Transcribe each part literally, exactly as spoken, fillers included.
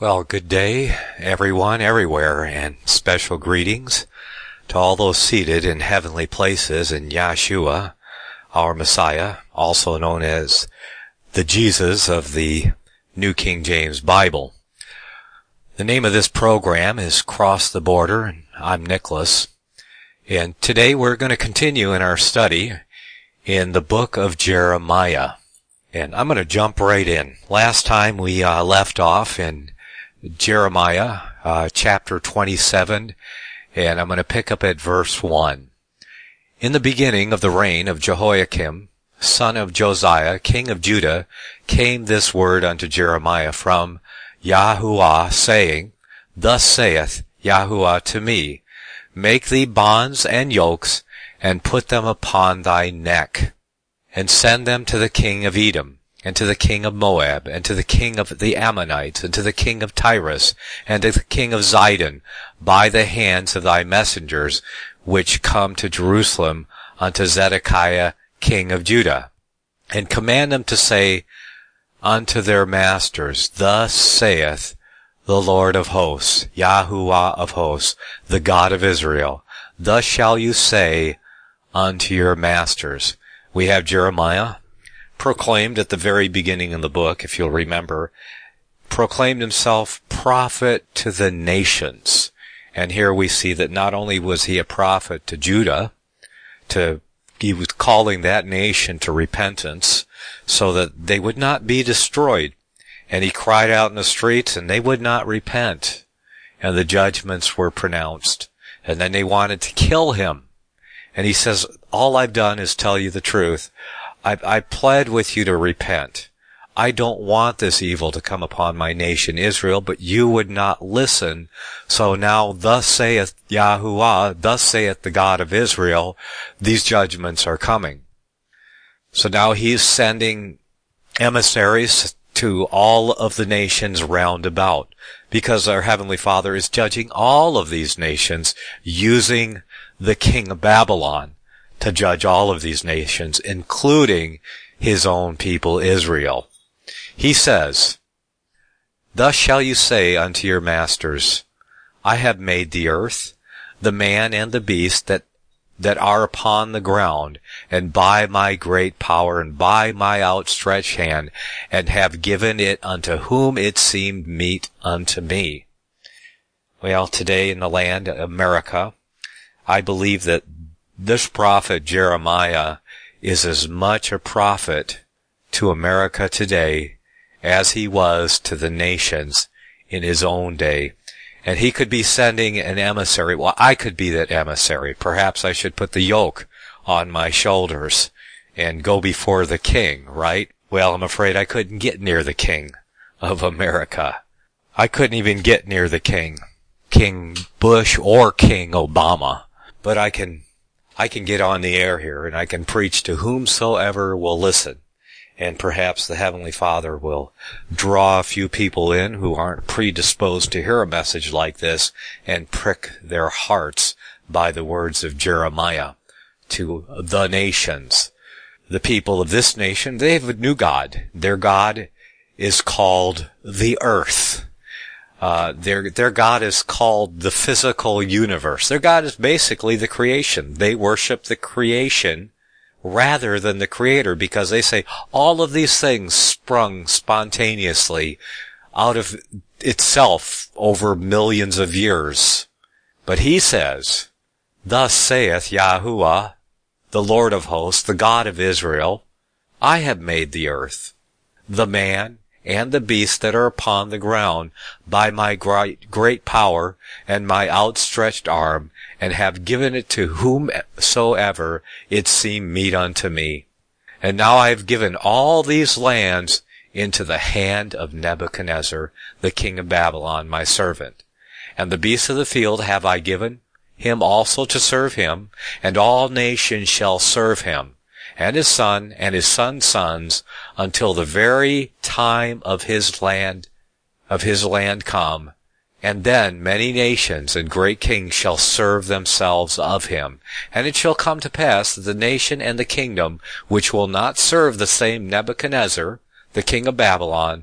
Well, good day, everyone, everywhere, and special greetings to all those seated in heavenly places in Yahshua, our Messiah, also known as the Jesus of the New King James Bible. The name of this program is Cross the Border, and I'm Nicholas. And today we're going to continue in our study in the book of Jeremiah. And I'm going to jump right in. Last time we uh, left off in Jeremiah, uh, chapter twenty-seven, and I'm going to pick up at verse one. In the beginning of the reign of Jehoiakim, son of Josiah, king of Judah, came this word unto Jeremiah from Yahuwah, saying, Thus saith Yahuwah to me, Make thee bonds and yokes, and put them upon thy neck, and send them to the king of Edom, and to the king of Moab, and to the king of the Ammonites, and to the king of Tyrus, and to the king of Zidon, by the hands of thy messengers, which come to Jerusalem unto Zedekiah king of Judah. And command them to say unto their masters, Thus saith the Lord of hosts, Yahuwah of hosts, the God of Israel, Thus shall you say unto your masters. We have Jeremiah, proclaimed at the very beginning of the book, if you'll remember, proclaimed himself prophet to the nations. And here we see that not only was he a prophet to Judah, to he was calling that nation to repentance so that they would not be destroyed. And he cried out in the streets, and they would not repent. And the judgments were pronounced. And then they wanted to kill him. And he says, all I've done is tell you the truth. I, I pled with you to repent. I don't want this evil to come upon my nation Israel, but you would not listen. So now, thus saith Yahuwah, thus saith the God of Israel, these judgments are coming. So now he's sending emissaries to all of the nations round about, because our Heavenly Father is judging all of these nations using the king of Babylon to judge all of these nations, including his own people Israel. He says, Thus shall you say unto your masters, I have made the earth, the man and the beast that that are upon the ground, and by my great power and by my outstretched hand, and have given it unto whom it seemed meet unto me. Well, today in the land of America, I believe that this prophet Jeremiah is as much a prophet to America today as he was to the nations in his own day. And he could be sending an emissary. Well, I could be that emissary. Perhaps I should put the yoke on my shoulders and go before the king, right? Well, I'm afraid I couldn't get near the king of America. I couldn't even get near the king, King Bush or King Obama. But I can I can get on the air here, and I can preach to whomsoever will listen. And perhaps the Heavenly Father will draw a few people in who aren't predisposed to hear a message like this and prick their hearts by the words of Jeremiah to the nations. The people of this nation, they have a new God. Their God is called the earth. Uh, their, their God is called the physical universe. Their God is basically the creation. They worship the creation rather than the Creator, because they say all of these things sprung spontaneously out of itself over millions of years. But he says, Thus saith Yahuwah, the Lord of hosts, the God of Israel, I have made the earth, the man, and the beasts that are upon the ground by my great, great power and my outstretched arm, and have given it to whomsoever it seemed meet unto me. And now I have given all these lands into the hand of Nebuchadnezzar, the king of Babylon, my servant. And the beasts of the field have I given him also to serve him, and all nations shall serve him, and his son, and his son's sons, until the very time of his land, of his land come. And then many nations and great kings shall serve themselves of him. And it shall come to pass that the nation and the kingdom which will not serve the same Nebuchadnezzar, the king of Babylon,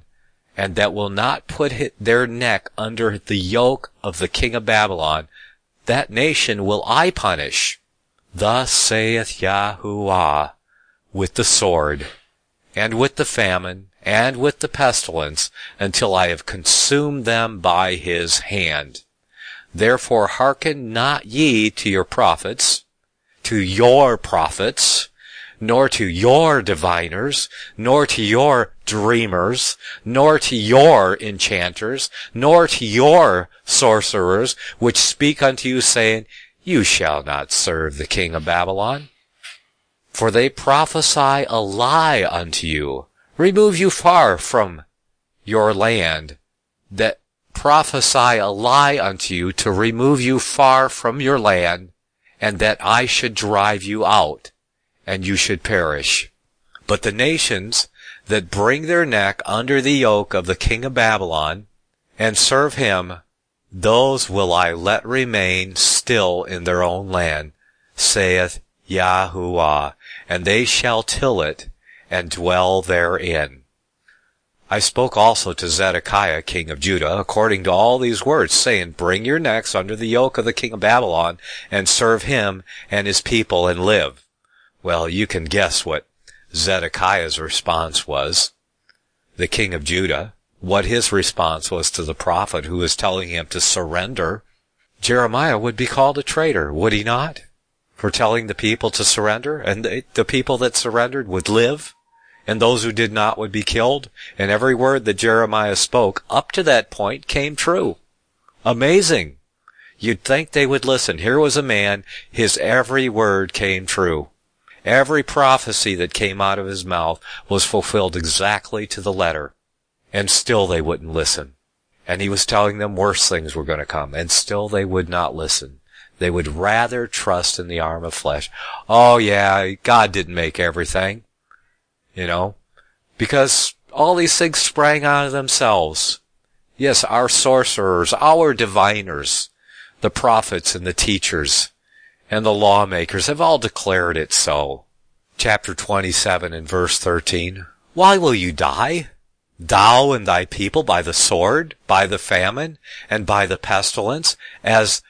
and that will not put their neck under the yoke of the king of Babylon, that nation will I punish. Thus saith Yahuwah, with the sword, and with the famine, and with the pestilence, until I have consumed them by his hand. Therefore hearken not ye to your prophets, to your prophets, nor to your diviners, nor to your dreamers, nor to your enchanters, nor to your sorcerers, which speak unto you, saying, You shall not serve the king of Babylon. For they prophesy a lie unto you, remove you far from your land, that prophesy a lie unto you to remove you far from your land, and that I should drive you out, and you should perish. But the nations that bring their neck under the yoke of the king of Babylon, and serve him, those will I let remain still in their own land, saith Yahuwah, and they shall till it, and dwell therein. I spoke also to Zedekiah king of Judah, according to all these words, saying, Bring your necks under the yoke of the king of Babylon, and serve him and his people, and live. Well, you can guess what Zedekiah's response was. The king of Judah, what his response was to the prophet who was telling him to surrender. Jeremiah would be called a traitor, would he not? For telling the people to surrender, and the, the people that surrendered would live, and those who did not would be killed, and every word that Jeremiah spoke up to that point came true. Amazing. You'd think they would listen. Here was a man, his every word came true. Every prophecy that came out of his mouth was fulfilled exactly to the letter. And still they wouldn't listen. And he was telling them worse things were going to come, and still they would not listen. They would rather trust in the arm of flesh. Oh yeah, God didn't make everything. You know, because all these things sprang out of themselves. Yes, our sorcerers, our diviners, the prophets and the teachers, and the lawmakers have all declared it so. Chapter twenty-seven and verse thirteen. Why will you die? Thou and thy people by the sword, by the famine, and by the pestilence, as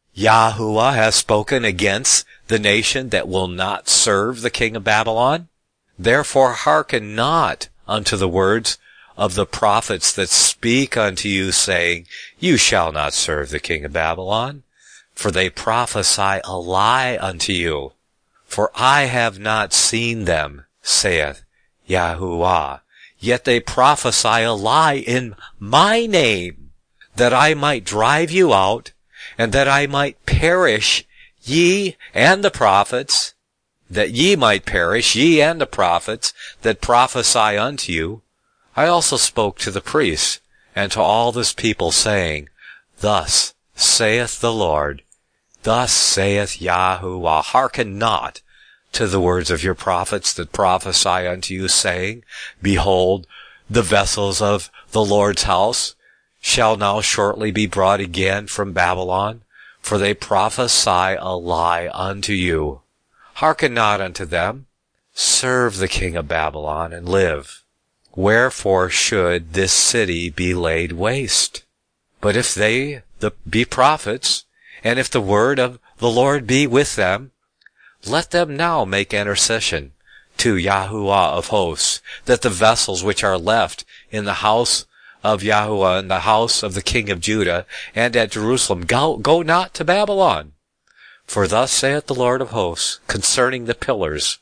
Yahuwah has spoken against the nation that will not serve the king of Babylon? Therefore hearken not unto the words of the prophets that speak unto you, saying, You shall not serve the king of Babylon. For they prophesy a lie unto you. For I have not seen them, saith Yahuwah. Yet they prophesy a lie in my name, that I might drive you out, and that I might perish, ye and the prophets, that ye might perish, ye and the prophets that prophesy unto you. I also spoke to the priests, and to all this people, saying, Thus saith the Lord, thus saith Yahuwah, hearken not to the words of your prophets that prophesy unto you, saying, Behold, the vessels of the Lord's house shall now shortly be brought again from Babylon, for they prophesy a lie unto you. Hearken not unto them. Serve the king of Babylon and live. Wherefore should this city be laid waste? But if they the, be prophets, and if the word of the Lord be with them, let them now make intercession to Yahuwah of hosts, that the vessels which are left in the house of Yahuwah, in the house of the king of Judah, and at Jerusalem, go, go not to Babylon. For thus saith the Lord of hosts, concerning the pillars,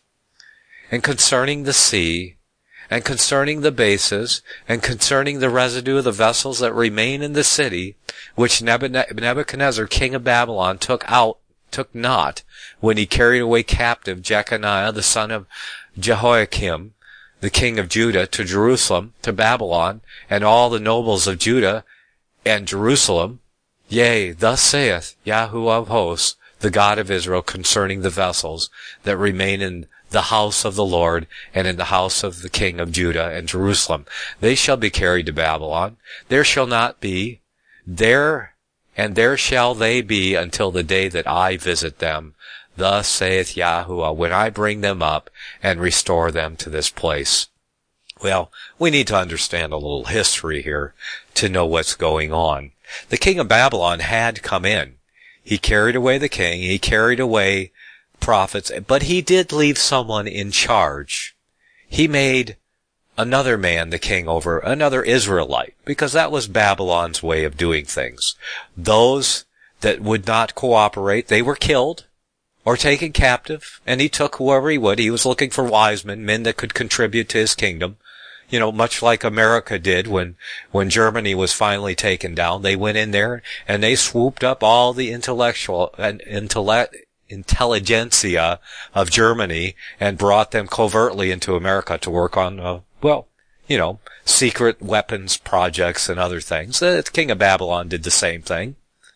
and concerning the sea, and concerning the bases, and concerning the residue of the vessels that remain in the city, which Nebuchadnezzar, king of Babylon, took out, took not, when he carried away captive Jeconiah, the son of Jehoiakim, the king of Judah, to Jerusalem, to Babylon, and all the nobles of Judah and Jerusalem. Yea, thus saith Yahuwah of hosts, the God of Israel, concerning the vessels that remain in the house of the Lord, and in the house of the king of Judah and Jerusalem. They shall be carried to Babylon. There shall not be, there, and there shall they be until the day that I visit them. Thus saith Yahuwah, when I bring them up and restore them to this place. Well, we need to understand a little history here to know what's going on. The king of Babylon had come in. He carried away the king, he carried away prophets, but he did leave someone in charge. He made another man the king over another Israelite, because that was Babylon's way of doing things. Those that would not cooperate, they were killed or taken captive, and he took whoever he would. He was looking for wise men, men that could contribute to his kingdom. You know, much like America did when, when Germany was finally taken down. They went in there and they swooped up all the intellectual and intellect, intelligentsia of Germany and brought them covertly into America to work on, uh, well, you know, secret weapons projects and other things. The king of Babylon did the same thing.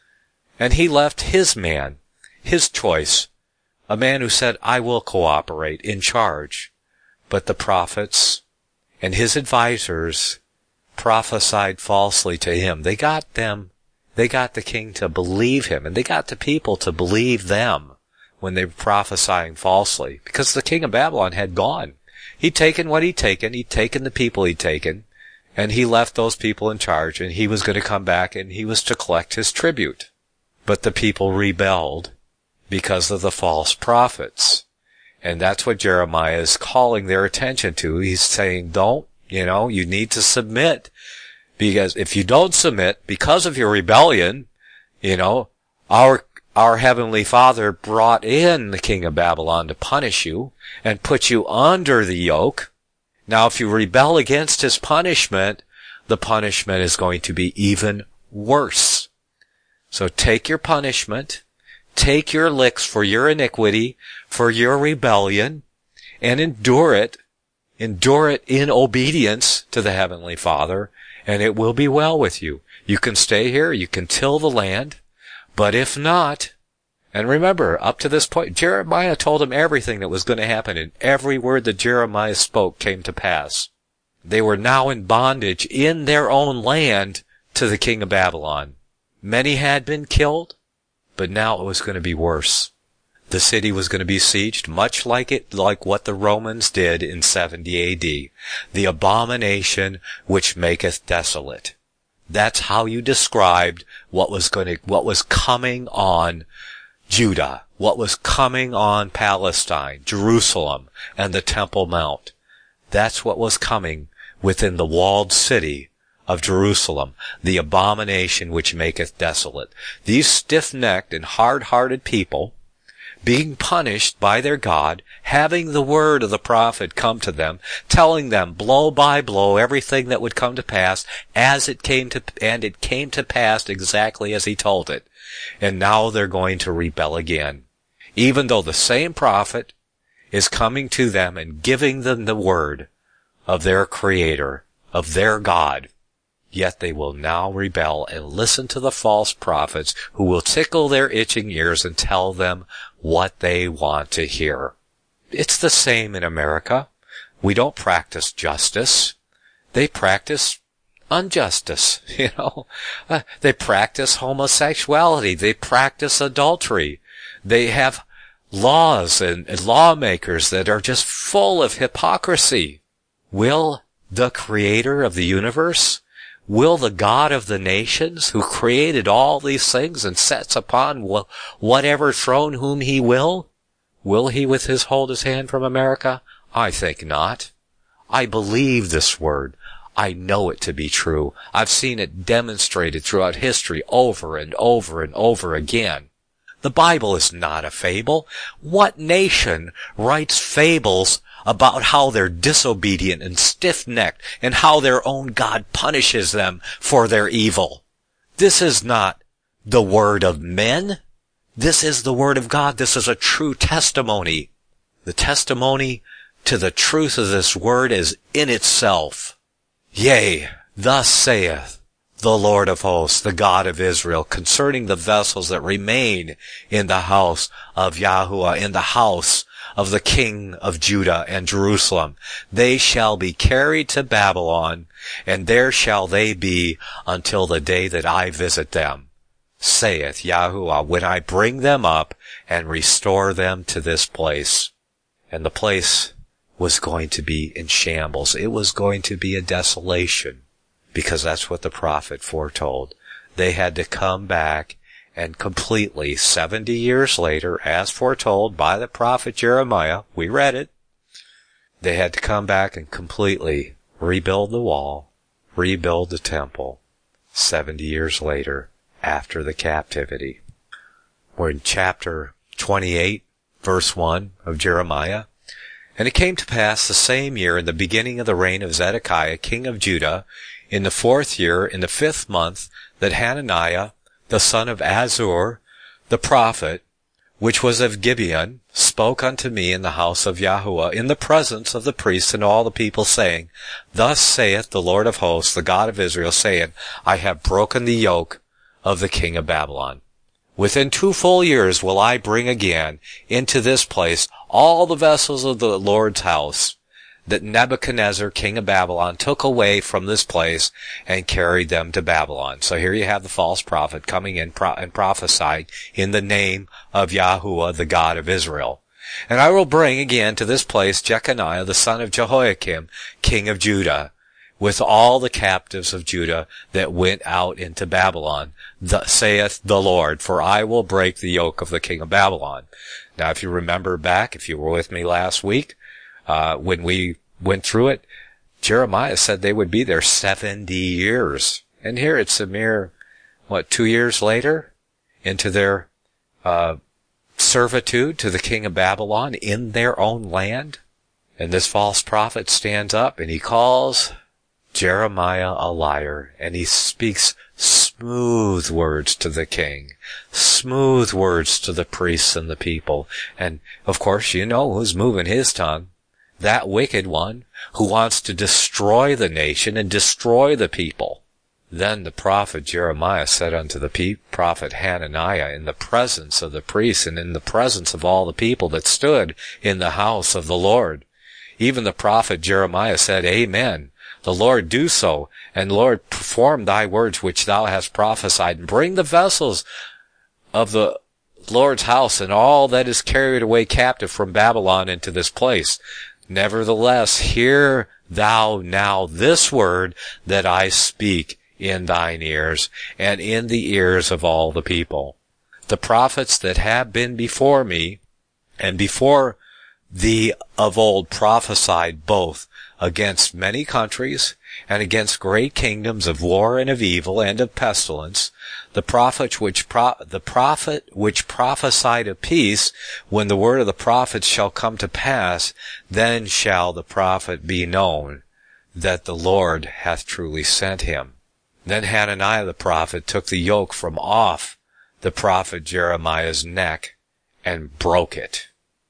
And he left his man, his choice, a man who said, I will cooperate, in charge. But the prophets and his advisors prophesied falsely to him. They got them, they got the king to believe him, and they got the people to believe them when they were prophesying falsely, because the king of Babylon had gone. He'd taken what he'd taken, he'd taken the people he'd taken, and he left those people in charge, and he was going to come back and he was to collect his tribute. But the people rebelled because of the false prophets. And that's what Jeremiah is calling their attention to. He's saying, don't, you know, you need to submit. Because if you don't submit, because of your rebellion, you know, our, our heavenly Father brought in the king of Babylon to punish you and put you under the yoke. Now, if you rebel against his punishment, the punishment is going to be even worse. So take your punishment, take your licks for your iniquity, for your rebellion, and endure it. Endure it in obedience to the Heavenly Father, and it will be well with you. You can stay here, you can till the land, but if not, and remember, up to this point, Jeremiah told them everything that was going to happen, and every word that Jeremiah spoke came to pass. They were now in bondage in their own land to the king of Babylon. Many had been killed, but now it was going to be worse. The city was going to be sieged, much like it, like what the Romans did in seventy A D. The abomination which maketh desolate. That's how you described what was going to, what was coming on Judah, what was coming on Palestine, Jerusalem, and the Temple Mount. That's what was coming within the walled city of Jerusalem, the abomination which maketh desolate. These stiff-necked and hard-hearted people, being punished by their God, having the word of the prophet come to them, telling them blow by blow everything that would come to pass as it came to, and it came to pass exactly as he told it. And now they're going to rebel again. Even though the same prophet is coming to them and giving them the word of their Creator, of their God, yet they will now rebel and listen to the false prophets who will tickle their itching ears and tell them what they want to hear. It's the same in America. We don't practice justice. They practice injustice, you know. Uh, they practice homosexuality. They practice adultery. They have laws and, and lawmakers that are just full of hypocrisy. Will the Creator of the universe, will the God of the nations, who created all these things and sets upon whatever throne whom he will, will he with his hold his hand from America? I think not. I believe this word. I know it to be true. I've seen it demonstrated throughout history over and over and over again. The Bible is not a fable. What nation writes fables about how they're disobedient and stiff-necked and how their own God punishes them for their evil? This is not the word of men. This is the word of God. This is a true testimony. The testimony to the truth of this word is in itself. Yea, thus saith the Lord of hosts, the God of Israel, concerning the vessels that remain in the house of Yahuwah, in the house of the King of Judah and Jerusalem. They shall be carried to Babylon, and there shall they be until the day that I visit them, saith Yahuwah, when I bring them up and restore them to this place. And the place was going to be in shambles. It was going to be a desolation, because that's what the prophet foretold. They had to come back and completely, seventy years later, as foretold by the prophet Jeremiah, we read it, they had to come back and completely rebuild the wall, rebuild the temple, seventy years later, after the captivity. We're in chapter twenty-eight, verse one of Jeremiah. And it came to pass the same year, in the beginning of the reign of Zedekiah, king of Judah, in the fourth year, in the fifth month, that Hananiah, the son of Azur, the prophet, which was of Gibeon, spoke unto me in the house of Yahuwah, in the presence of the priests and all the people, saying, Thus saith the Lord of hosts, the God of Israel, saying, I have broken the yoke of the king of Babylon. Within two full years will I bring again into this place all the vessels of the Lord's house that Nebuchadnezzar, king of Babylon, took away from this place and carried them to Babylon. So here you have the false prophet coming in and prophesying in the name of Yahuwah, the God of Israel. And I will bring again to this place Jeconiah, the son of Jehoiakim, king of Judah, with all the captives of Judah that went out into Babylon, thus saith the Lord, for I will break the yoke of the king of Babylon. Now, if you remember back, if you were with me last week, uh, when we went through it, Jeremiah said they would be there seventy years. And here it's a mere, what, two years later, into their, uh, servitude to the king of Babylon in their own land. And this false prophet stands up and he calls Jeremiah a liar, and he speaks smooth words to the king, smooth words to the priests and the people. And, of course, you know who's moving his tongue. That wicked one who wants to destroy the nation and destroy the people. Then the prophet Jeremiah said unto the pe- prophet Hananiah, in the presence of the priests and in the presence of all the people that stood in the house of the Lord, even the prophet Jeremiah said, Amen. The Lord do so, and Lord, perform thy words which thou hast prophesied, and bring the vessels of the Lord's house and all that is carried away captive from Babylon into this place. Nevertheless, hear thou now this word that I speak in thine ears, and in the ears of all the people. The prophets that have been before me, and before thee of old, prophesied both against many countries, and against great kingdoms of war and of evil and of pestilence. The prophet which pro- the prophet which prophesied of peace, when the word of the prophets shall come to pass, then shall the prophet be known that the Lord hath truly sent him. Then Hananiah the prophet took the yoke from off the prophet Jeremiah's neck and broke it.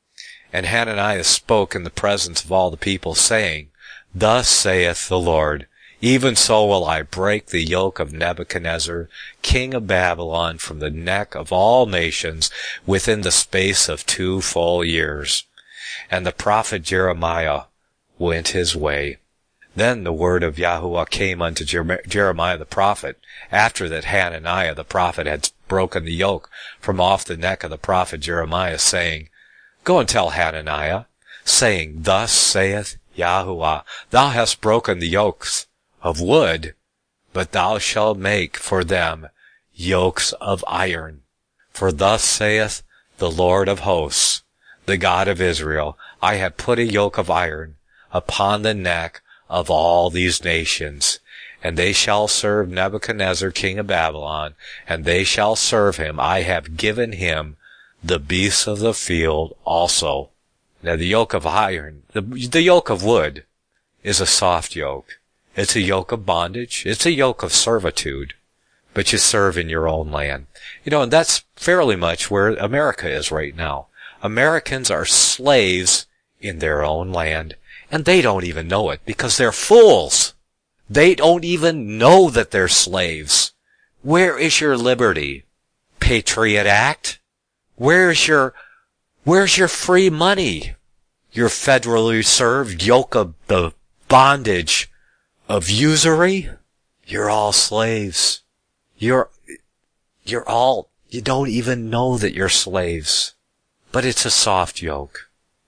And Hananiah spoke in the presence of all the people, saying, Thus saith the Lord, even so will I break the yoke of Nebuchadnezzar, king of Babylon, from the neck of all nations within the space of two full years. And the prophet Jeremiah went his way. Then the word of Yahuwah came unto Jer- Jeremiah the prophet, after that Hananiah the prophet had broken the yoke from off the neck of the prophet Jeremiah, saying, Go and tell Hananiah, saying, Thus saith Yahuwah, thou hast broken the yokes of wood, but thou shalt make for them yokes of iron. For thus saith the Lord of hosts, the God of Israel, I have put a yoke of iron upon the neck of all these nations, and they shall serve Nebuchadnezzar king of Babylon, and they shall serve him. I have given him the beasts of the field also. Now the yoke of iron, the, the yoke of wood, is a soft yoke. It's a yoke of bondage. It's a yoke of servitude. But you serve in your own land. You know, and that's fairly much where America is right now. Americans are slaves in their own land, and they don't even know it because they're fools. They don't even know that they're slaves. Where is your liberty? Patriot Act? Where's your, where's your free money? Your federally served yoke of the bondage of usury? You're all slaves. You're, you're all, you don't even know that you're slaves. But it's a soft yoke.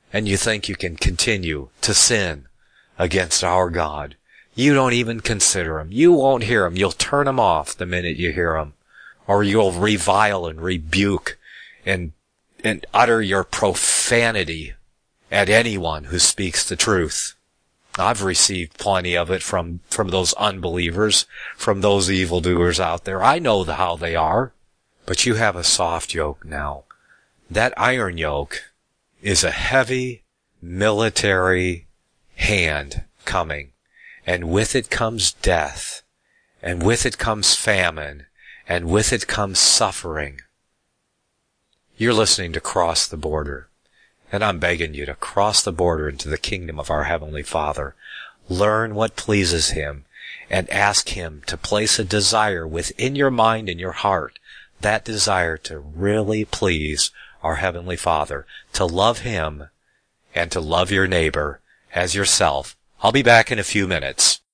and you think you can continue to sin against our God. You don't even consider him. You won't hear him. You'll turn him off the minute you hear him. Or you'll revile and rebuke and, and utter your profanity at anyone who speaks the truth. I've received plenty of it from, from those unbelievers, from those evildoers out there. I know the, how they are. But you have a soft yoke now. That iron yoke is a heavy military hand coming. And with it comes death. And with it comes famine. And with it comes suffering. You're listening to Cross the Border. And I'm begging you to cross the border into the kingdom of our Heavenly Father. Learn what pleases Him and ask Him to place a desire within your mind and your heart, that desire to really please our Heavenly Father, to love Him and to love your neighbor as yourself. I'll be back in a few minutes.